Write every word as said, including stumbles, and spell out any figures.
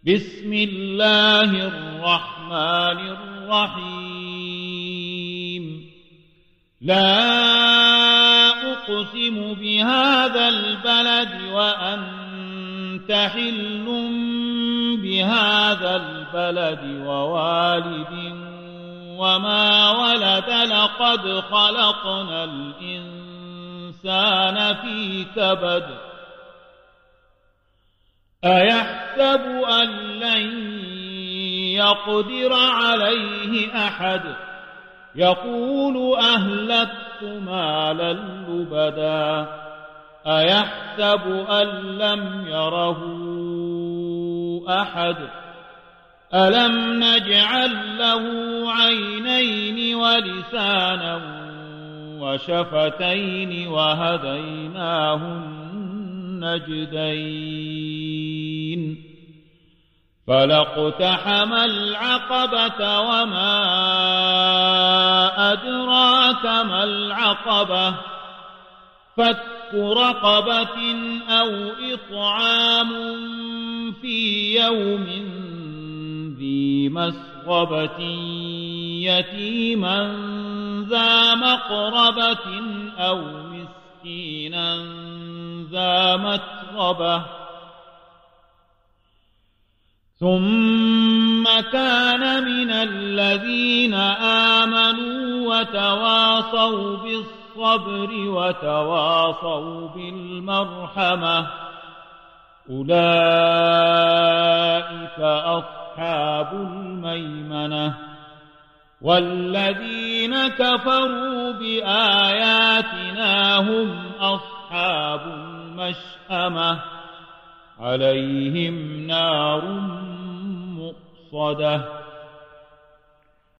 بسم الله الرحمن الرحيم لا أقسم بهذا البلد وأنت حل بهذا البلد ووالد وما ولد لقد خلقنا الإنسان في كبد أيحسب أن لن يقدر عليه أحد يقول أهلكت مالا لبدا أيحسب أن لم يره أحد ألم نجعل له عينين ولسانا وشفتين وهديناه النجدين فلاقتحم العقبة وما أدراك ما العقبة فك رقبة أو إطعام في يوم ذي مسغبة يتيما ذا مقربة أو مسكينا ذا متربة ثم كان من الذين آمنوا وتواصوا بالصبر وتواصوا بالمرحمة أولئك أصحاب الميمنة والذين كفروا بآياتنا هم أصحاب المشأمة عليهم نار مؤصدة